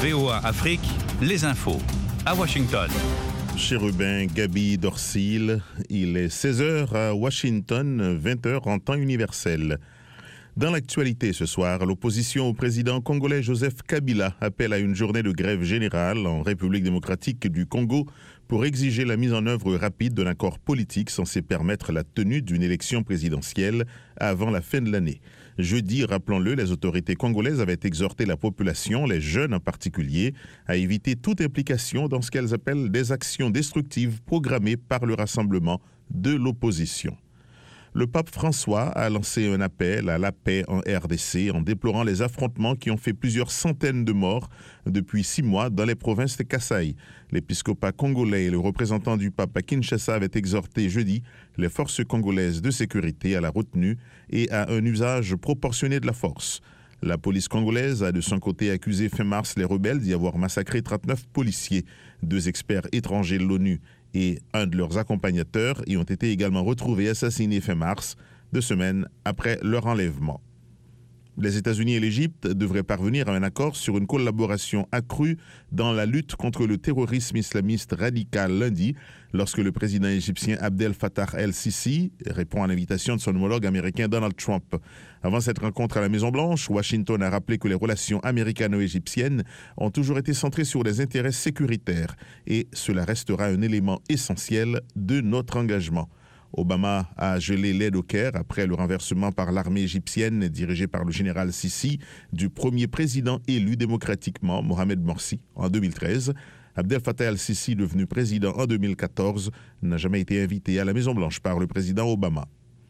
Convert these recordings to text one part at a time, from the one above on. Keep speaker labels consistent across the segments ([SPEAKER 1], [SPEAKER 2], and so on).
[SPEAKER 1] VOA Afrique, les infos. À Washington.
[SPEAKER 2] Chérubin Gaby Dorsil, il est 16h à Washington, 20h en temps universel. Dans l'actualité ce soir, l'opposition au président congolais Joseph Kabila appelle à une journée de grève générale en République démocratique du Congo pour exiger la mise en œuvre rapide d'un accord politique censé permettre la tenue d'une élection présidentielle avant la fin de l'année. Jeudi, rappelons-le, les autorités congolaises avaient exhorté la population, les jeunes en particulier, à éviter toute implication dans ce qu'elles appellent des actions destructives programmées par le rassemblement de l'opposition. Le pape François a lancé un appel à la paix en RDC en déplorant les affrontements qui ont fait plusieurs centaines de morts depuis 6 mois dans les provinces de Kasaï. L'épiscopat congolais et le représentant du pape à Kinshasa avaient exhorté jeudi les forces congolaises de sécurité à la retenue et à un usage proportionné de la force. La police congolaise a de son côté accusé fin mars les rebelles d'y avoir massacré 39 policiers. 2 experts étrangers de l'ONU et un de leurs accompagnateurs y ont été également retrouvés assassinés fin mars, 2 semaines après leur enlèvement. Les États-Unis et l'Égypte devraient parvenir à un accord sur une collaboration accrue dans la lutte contre le terrorisme islamiste radical lundi, lorsque le président égyptien Abdel Fattah el-Sisi répond à l'invitation de son homologue américain Donald Trump. Avant cette rencontre à la Maison-Blanche, Washington a rappelé que les relations américano-égyptiennes ont toujours été centrées sur les intérêts sécuritaires et cela restera un élément essentiel de notre engagement. Obama a gelé l'aide au Caire après le renversement par l'armée égyptienne dirigée par le général Sisi du premier président élu démocratiquement, Mohamed Morsi, en 2013. Abdel Fattah el-Sisi, devenu président en 2014, n'a jamais été invité à la Maison-Blanche par le président Obama.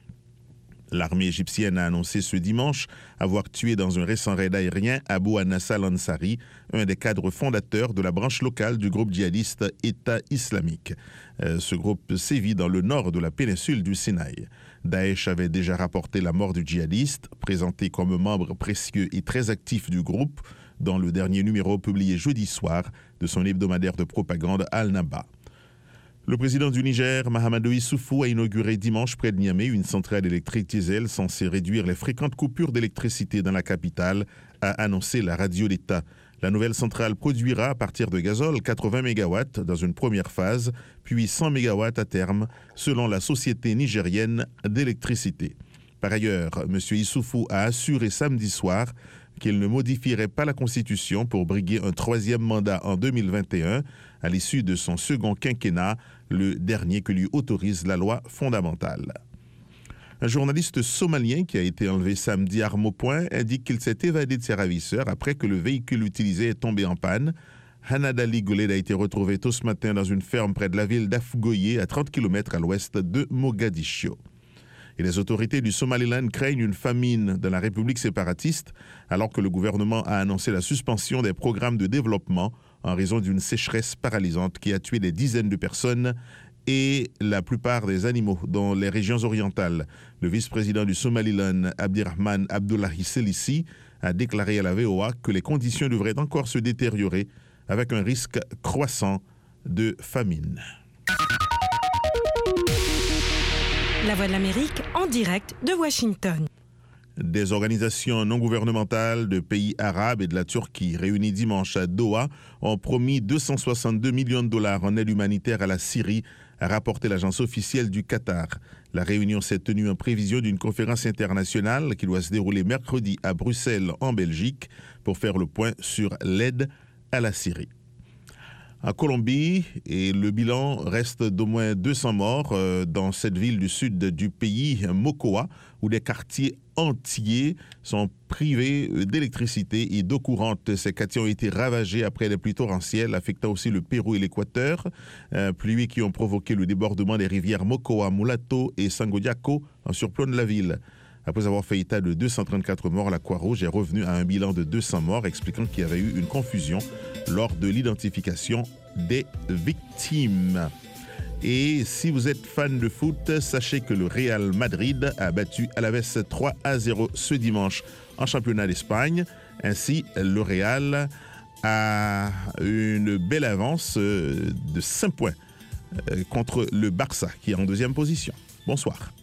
[SPEAKER 2] L'armée égyptienne a annoncé ce dimanche avoir tué dans un récent raid aérien Abou Anassa al-Ansari, un des cadres fondateurs de la branche locale du groupe djihadiste État islamique. Ce groupe sévit dans le nord de la péninsule du Sinaï. Daesh avait déjà rapporté la mort du djihadiste, présenté comme membre précieux et très actif du groupe, dans le dernier numéro publié jeudi soir de son hebdomadaire de propagande Al-Naba. Le président du Niger, Mahamadou Issoufou, a inauguré dimanche près de Niamey une centrale électrique diesel censée réduire les fréquentes coupures d'électricité dans la capitale, a annoncé la radio d'État. La nouvelle centrale produira à partir de gazole 80 MW dans une première phase, puis 100 MW à terme, selon la Société nigérienne d'électricité. Par ailleurs, M. Issoufou a assuré samedi soir qu'il ne modifierait pas la Constitution pour briguer un 3e mandat en 2021 à l'issue de son second quinquennat, le dernier que lui autorise la loi fondamentale. Un journaliste somalien qui a été enlevé samedi arme au poing indique qu'il s'est évadé de ses ravisseurs après que le véhicule utilisé est tombé en panne. Hanadali Goled a été retrouvé tôt ce matin dans une ferme près de la ville d'Afgoye, à 30 km à l'ouest de Mogadiscio. Et les autorités du Somaliland craignent une famine dans la République séparatiste alors que le gouvernement a annoncé la suspension des programmes de développement en raison d'une sécheresse paralysante qui a tué des dizaines de personnes et la plupart des animaux dans les régions orientales. Le vice-président du Somaliland, Abdirahman Abdullahi Selissi, a déclaré à la VOA que les conditions devraient encore se détériorer avec un risque croissant de famine.
[SPEAKER 3] La Voix de l'Amérique en direct de Washington.
[SPEAKER 2] Des organisations non gouvernementales de pays arabes et de la Turquie réunies dimanche à Doha ont promis 262 millions de dollars en aide humanitaire à la Syrie, a rapporté l'agence officielle du Qatar. La réunion s'est tenue en prévision d'une conférence internationale qui doit se dérouler mercredi à Bruxelles, en Belgique, pour faire le point sur l'aide à la Syrie. En Colombie, et le bilan reste d'au moins 200 morts dans cette ville du sud du pays, Mocoa, où des quartiers entiers sont privés d'électricité et d'eau courante. Ces quartiers ont été ravagés après des pluies torrentielles affectant aussi le Pérou et l'Équateur, pluies qui ont provoqué le débordement des rivières Mocoa, Mulato et Sangodiaco en surplomb de la ville. Après avoir fait état de 234 morts, la Croix-Rouge est revenue à un bilan de 200 morts, expliquant qu'il y avait eu une confusion lors de l'identification des victimes. Et si vous êtes fan de foot, sachez que le Real Madrid a battu Alaves 3-0 ce dimanche en championnat d'Espagne. Ainsi, le Real a une belle avance de 5 points contre le Barça, qui est en 2e position. Bonsoir.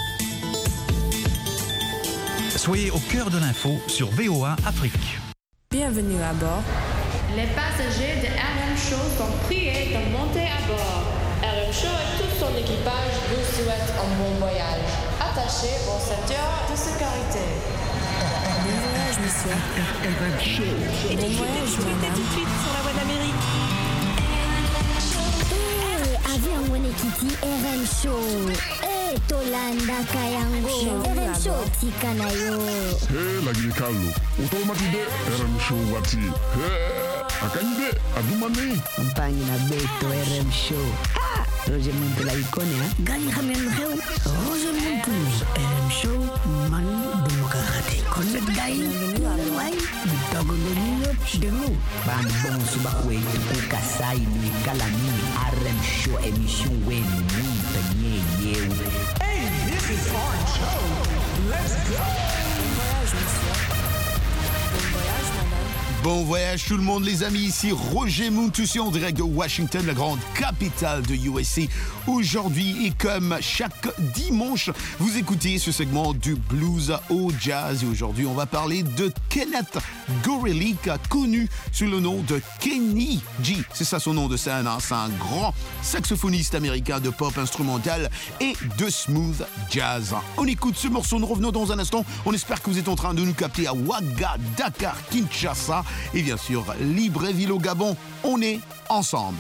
[SPEAKER 1] Soyez au cœur de l'info sur VOA Afrique.
[SPEAKER 4] Bienvenue à bord.
[SPEAKER 5] Les passagers de RM Show sont priés de monter à bord. RM Show et tout son équipage vous souhaitent un bon voyage. Attachez vos ceintures de sécurité.
[SPEAKER 4] Bon voyage, monsieur.
[SPEAKER 3] RM Show. Et
[SPEAKER 4] Bon voyage, madame.
[SPEAKER 3] tout de suite sur la Voix de l'Amérique.
[SPEAKER 6] Avion Wenekiti RM Show. Tolanda Kayango. RM Show Tikanayo.
[SPEAKER 7] Lagi Carlo. Automatide RM Show wati. Akanyide adumani.
[SPEAKER 8] Mpangi na beto RM Show. Roger Muntu la ikone ha.
[SPEAKER 6] Gani khamen kheu. Roger Muntu.
[SPEAKER 8] RM Show man demokrate. Connect dai. Wai. Bitogo nyo demu. Ban bon suba kwetu kukasai ni kalami RM Show emission wen ni tanye yew.
[SPEAKER 9] Hey, this is our show. Let's go.
[SPEAKER 4] Bon voyage, monsieur. Bon voyage, madame.
[SPEAKER 10] Bon voyage tout le monde les amis, ici Roger Mountoussi en direct de Washington, la grande capitale de USA. Aujourd'hui et comme chaque dimanche, vous écoutez ce segment du blues au jazz. Et aujourd'hui, on va parler de Kenneth Gorelick, connu sous le nom de Kenny G. C'est ça son nom de scène, hein? C'est un grand saxophoniste américain de pop instrumental et de smooth jazz. On écoute ce morceau, nous revenons dans un instant. On espère que vous êtes en train de nous capter à Ouaga, Dakar, Kinshasa et bien sûr Libreville au Gabon. On est ensemble.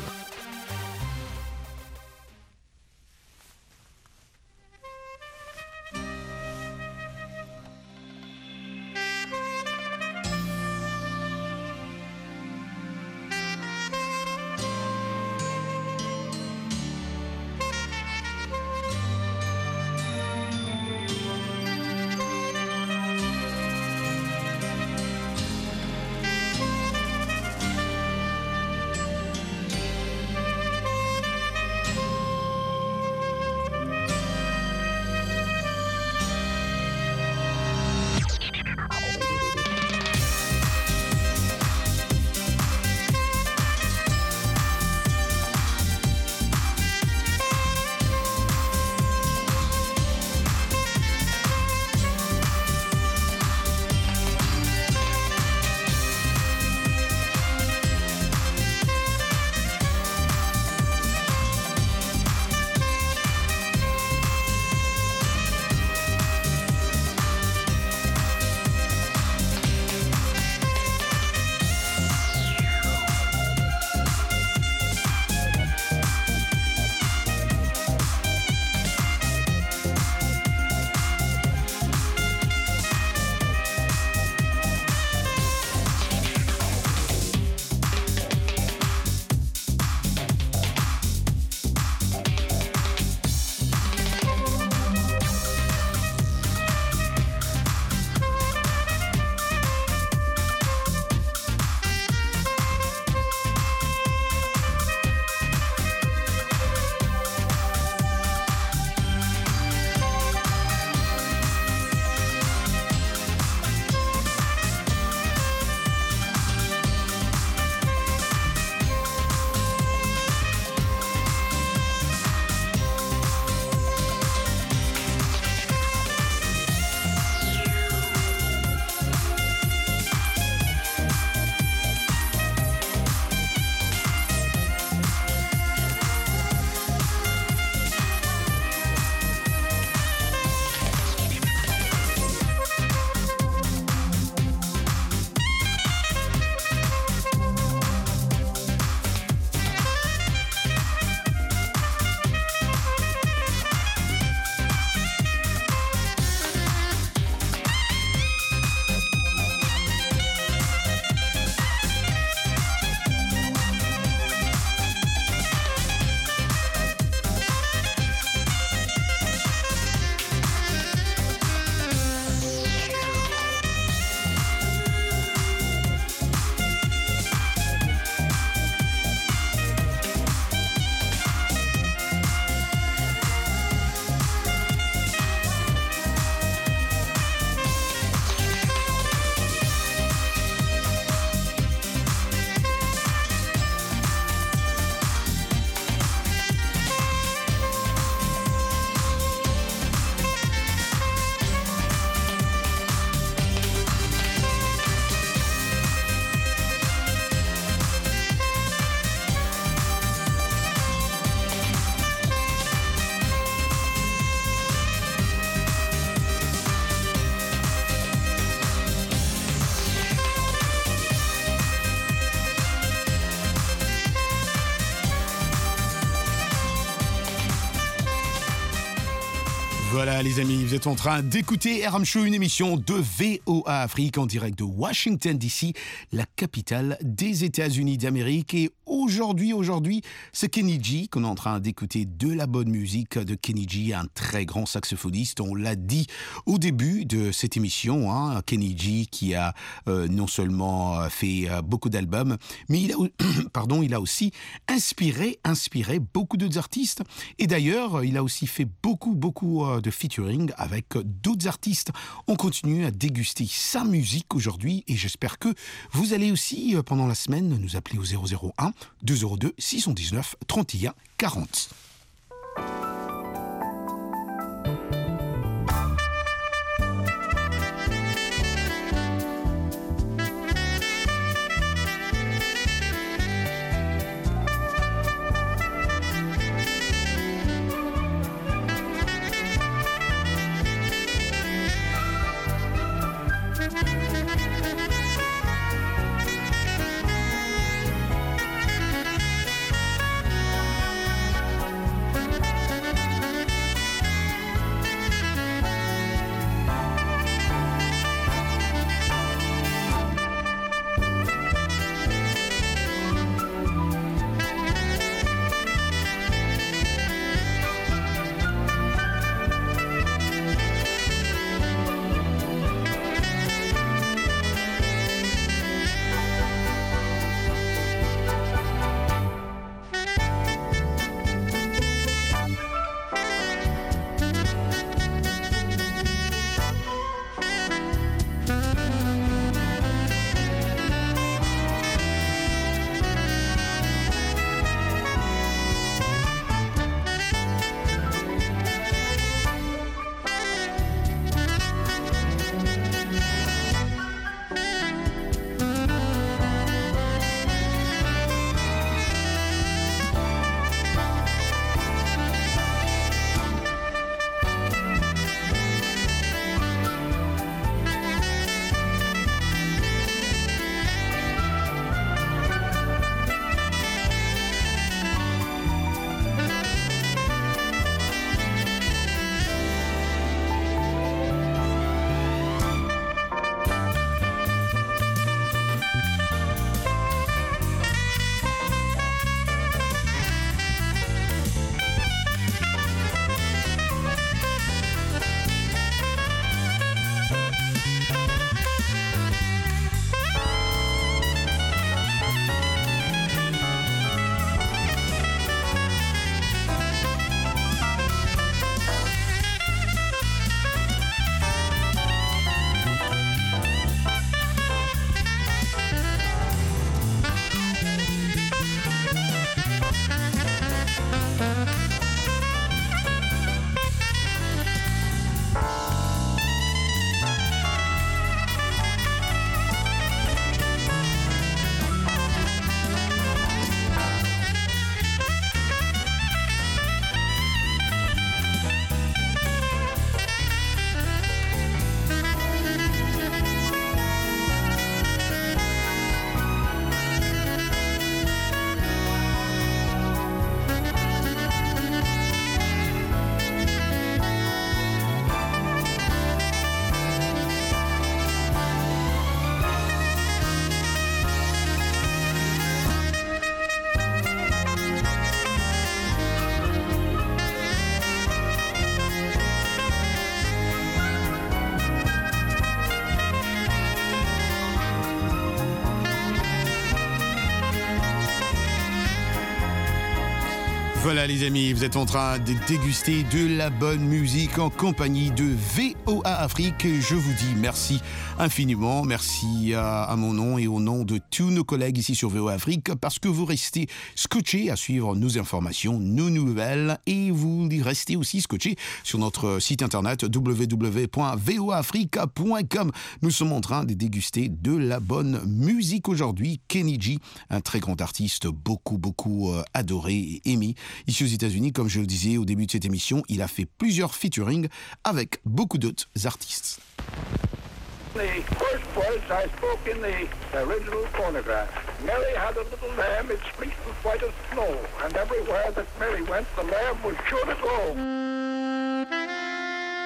[SPEAKER 10] Voilà les amis, vous êtes en train d'écouter RM Show, une émission de VOA Afrique en direct de Washington DC, la capitale des États-Unis d'Amérique. Et aujourd'hui, c'est Kenny G qu'on est en train d'écouter, de la bonne musique de Kenny G, un très grand saxophoniste. On l'a dit au début de cette émission, Kenny G qui a non seulement fait beaucoup d'albums, mais il a aussi inspiré beaucoup d'autres artistes. Et d'ailleurs, il a aussi fait beaucoup de featuring avec d'autres artistes. On continue à déguster sa musique aujourd'hui et j'espère que vous allez aussi, pendant la semaine, nous appeler au 001 202 619 31 40. Voilà les amis, vous êtes en train de déguster de la bonne musique en compagnie de VOA Afrique. Je vous dis merci infiniment, merci à mon nom et au nom de tous nos collègues ici sur VOA Afrique parce que vous restez scotchés à suivre nos informations, nos nouvelles et vous restez aussi scotchés sur notre site internet www.voafrica.com. Nous sommes en train de déguster de la bonne musique aujourd'hui. Kenny G, un très grand artiste, beaucoup adoré et aimé. Ici aux États-Unis, comme je le disais au début de cette émission, il a fait plusieurs featuring avec beaucoup d'autres artistes.
[SPEAKER 11] The first words I spoke in the original phonograph. Mary had a little lamb, its fleece was white as snow, and everywhere that Mary went, the lamb was sure to go.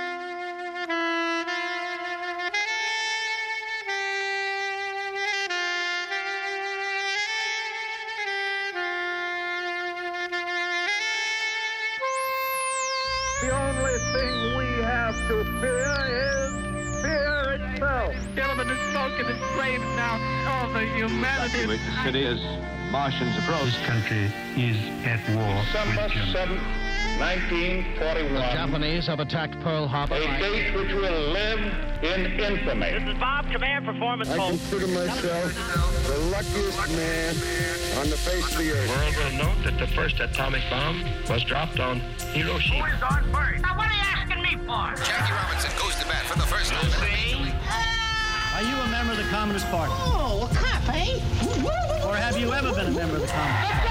[SPEAKER 11] thing we have to fear is fear itself.
[SPEAKER 12] Gentlemen, the smoke and the flames now of the humanity.
[SPEAKER 13] The city as Martians approach.
[SPEAKER 14] This country is at war
[SPEAKER 11] December
[SPEAKER 14] with Germany.
[SPEAKER 11] 7th, 1941.
[SPEAKER 13] The Japanese have attacked Pearl Harbor.
[SPEAKER 11] A date which will live in infamy.
[SPEAKER 12] This is Bob, Command Performance.
[SPEAKER 11] I consider myself the luckiest man on the face of the earth.
[SPEAKER 15] The world will note that the first atomic bomb was dropped on Hiroshima.
[SPEAKER 12] Who is on first? Now, what are you asking me for?
[SPEAKER 16] Jackie Robinson goes to bat for the first time.
[SPEAKER 17] Are you a member of the Communist Party?
[SPEAKER 12] Oh, crap, eh?
[SPEAKER 17] Or have you ever been a member of the Communist Party?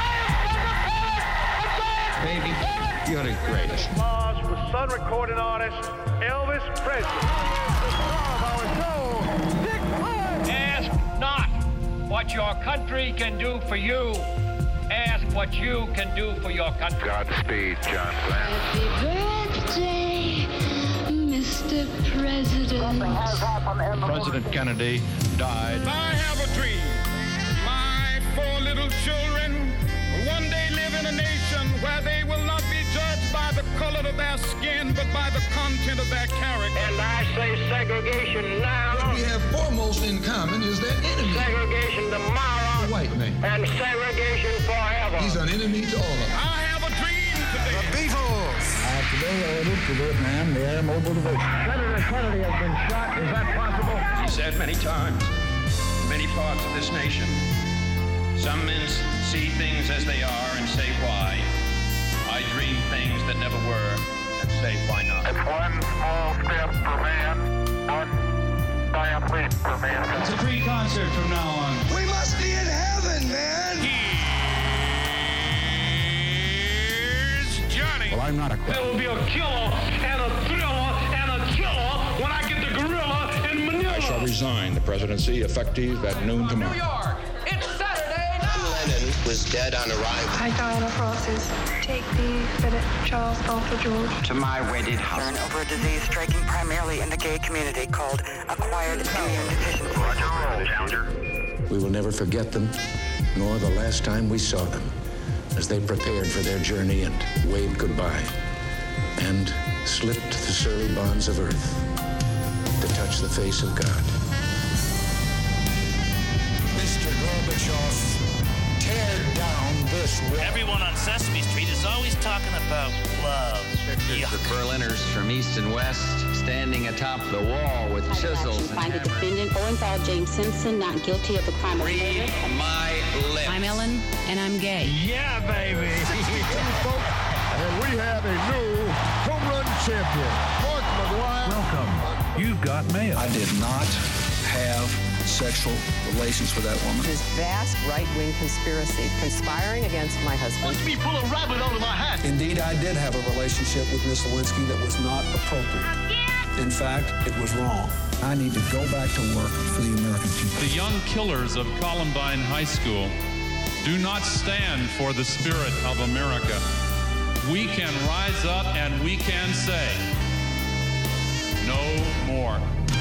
[SPEAKER 13] Baby, you're the greatest.
[SPEAKER 11] Mars with sun recording artist Elvis Presley.
[SPEAKER 12] Ask not what your country can do for you. Ask what you can do for your country.
[SPEAKER 11] Godspeed, John Glenn.
[SPEAKER 18] Happy birthday, Mr. President.
[SPEAKER 13] President Kennedy died.
[SPEAKER 19] I have a dream. My 4 little children will one day live in a nation where they will not be judged by the color of their skin, but by the content of their character.
[SPEAKER 12] And I say segregation now.
[SPEAKER 16] What we have foremost in common is that enemy.
[SPEAKER 12] Segregation tomorrow.
[SPEAKER 16] The white man.
[SPEAKER 12] And segregation forever.
[SPEAKER 16] He's an enemy to all of us.
[SPEAKER 19] I have a dream today.
[SPEAKER 16] The Beatles.
[SPEAKER 20] Today ordered to Vietnam the air mobile division.
[SPEAKER 11] Senator Kennedy has been shot. Is that possible?
[SPEAKER 15] He said many times, in many parts of this nation, some men see things as they are and say why. I dream things that never were and say why not.
[SPEAKER 11] It's one small step for man, one giant leap for mankind.
[SPEAKER 14] It's a free concert from now on.
[SPEAKER 16] We must be in heaven, man.
[SPEAKER 19] Here's Johnny.
[SPEAKER 13] Well, I'm not a
[SPEAKER 12] There will be a killer and a thriller and a killer when I get the gorilla in Manila.
[SPEAKER 15] I shall resign the presidency effective at noon tomorrow.
[SPEAKER 12] New York, it's Saturday night.
[SPEAKER 16] Lennon was dead on arrival.
[SPEAKER 18] Hi, Diana Francis. Take the Philip Charles Arthur George.
[SPEAKER 8] To my wedded house.
[SPEAKER 21] Concern over a disease striking primarily in the gay community called acquired immune deficiency.
[SPEAKER 15] Challenger.
[SPEAKER 22] We will never forget them, nor the last time we saw them, as they prepared for their journey and waved goodbye, and slipped the surly bonds of earth to touch the face of God.
[SPEAKER 16] Mr. Gorbachev, tear down this wall.
[SPEAKER 23] Everyone on Sesame Street is always talking about love.
[SPEAKER 24] Pictures of Berliners from east and west standing atop the wall with chisels.
[SPEAKER 25] Find the defendant, Orenthal James Simpson, not guilty of the crime of murder.
[SPEAKER 24] Read my lips.
[SPEAKER 3] I'm Ellen, and I'm gay.
[SPEAKER 19] Yeah, baby.
[SPEAKER 11] And we have a new home run champion, Mark McGwire.
[SPEAKER 1] Welcome. You've got mail.
[SPEAKER 26] I did not have sexual relations with that woman.
[SPEAKER 27] This vast right-wing conspiracy conspiring against my husband.
[SPEAKER 19] Watch me pull a rabbit out of my hat.
[SPEAKER 26] Indeed, I did have a relationship with Miss Lewinsky that was not appropriate. In fact, it was wrong. I need to go back to work for the American people.
[SPEAKER 28] The young killers of Columbine High School do not stand for the spirit of America. We can rise up and we can say, no more.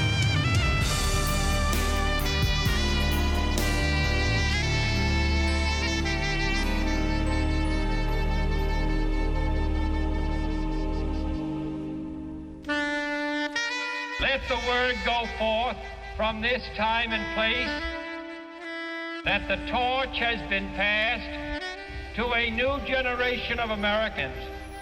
[SPEAKER 12] Let the word go forth from this time and place that the torch has been passed to a new generation of Americans.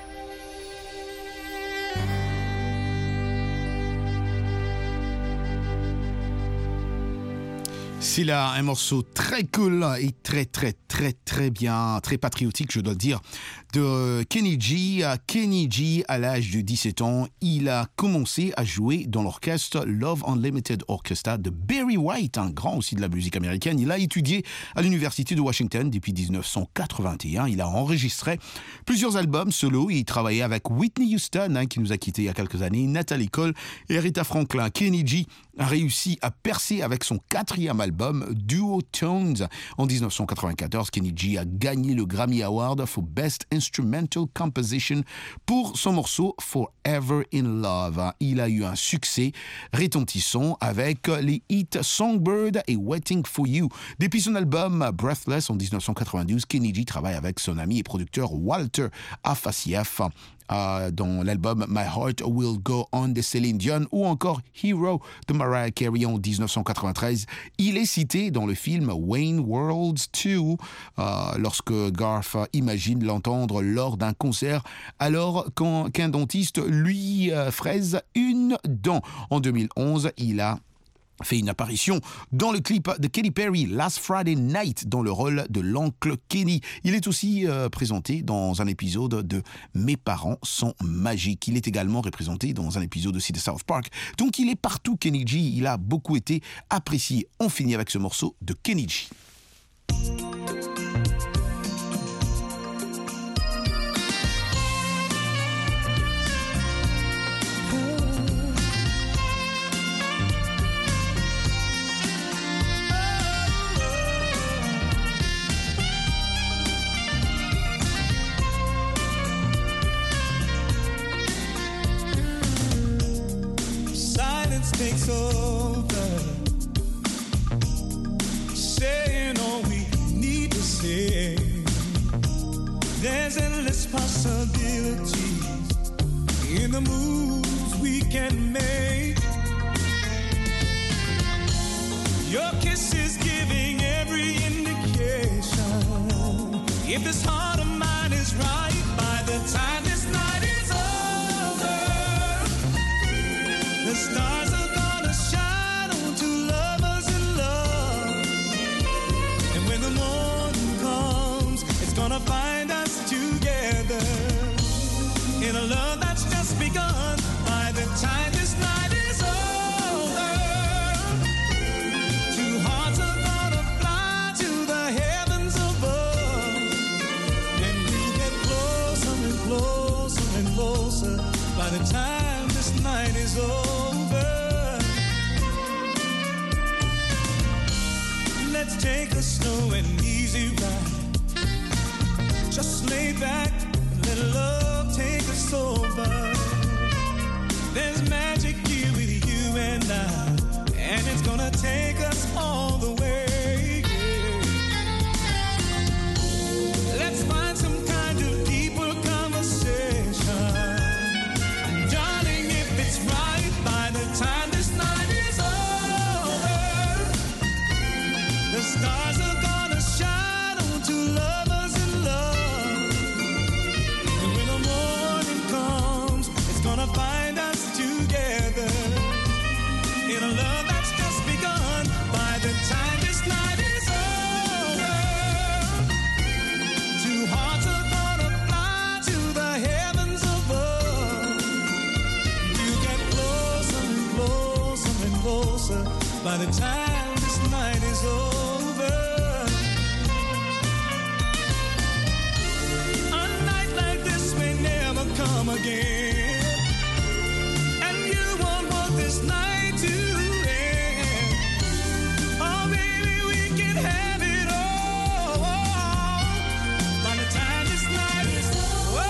[SPEAKER 10] C'est là un morceau très cool et très bien, très patriotique, je dois le dire, de Kenny G. Kenny G, à l'âge de 17 ans, il a commencé à jouer dans l'orchestre Love Unlimited Orchestra de Barry White, un grand aussi de la musique américaine. Il a étudié à l'université de Washington depuis 1981. Il a enregistré plusieurs albums solo et il travaillait avec Whitney Houston, qui nous a quittés il y a quelques années, Natalie Cole et Aretha Franklin. Kenny G a réussi à percer avec son 4e album, Duo Tones. En 1994, Kenny G a gagné le Grammy Award for Best Instrumental Composition pour son morceau Forever in Love. Il a eu un succès retentissant avec les hits Songbird et Waiting for You. Depuis son album Breathless en 1992, Kenny G travaille avec son ami et producteur Walter Afassieff. dans l'album My Heart Will Go On de Céline Dion ou encore Hero de Mariah Carey en 1993. Il est cité dans le film Wayne World 2 lorsque Garth imagine l'entendre lors d'un concert alors qu'un dentiste lui fraise une dent. En 2011, il a fait une apparition dans le clip de Katy Perry, Last Friday Night, dans le rôle de l'oncle Kenny. Il est aussi présenté dans un épisode de Mes parents sont magiques. Il est également représenté dans un épisode aussi de South Park. Donc il est partout, Kenny G. Il a beaucoup été apprécié. On finit avec ce morceau de Kenny G.
[SPEAKER 2] Takes over, saying all we need to say. There's endless possibilities in the moves we can make. Your kiss is giving every indication. If this heart of mine is right, by the time this night is over, the stars are find us together in a love that's just begun. By the time this night is over, two hearts are gonna fly to the heavens above, and we get closer and closer and closer. By the time this night is over, let's take a slow and easy ride. Just lay back and let love take us over. There's magic here with you and I, and it's gonna take us all the way. Let's find some kind of deeper conversation. And darling, if it's right, by the time this night is over, the stars are gonna shine onto lovers in love. Find us together in a love that's just begun. By the time this night is over, two hearts are gonna fly to the heavens above. You get closer and closer and closer. By the time this night is over, a night like this may never come again. This night to end. Oh, baby, we can have it all. By the time this night is over.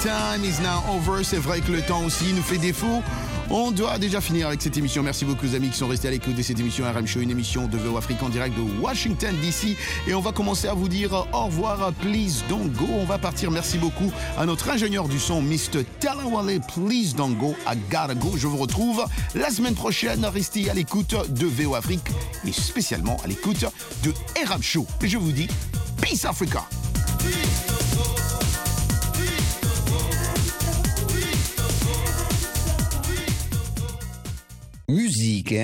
[SPEAKER 10] time is now over. C'est vrai que le temps aussi nous fait défaut. On doit déjà finir avec cette émission. Merci beaucoup aux amis qui sont restés à l'écoute de cette émission RM Show, une émission de VO Afrique en direct de Washington DC. Et on va commencer à vous dire au revoir. Please don't go. On va partir. Merci beaucoup à notre ingénieur du son, Mr. Talawale. Please don't go. I gotta go. Je vous retrouve la semaine prochaine. Restez à l'écoute de VO Afrique et spécialement à l'écoute de RM Show. Et je vous dis Peace Africa.
[SPEAKER 8] Musique,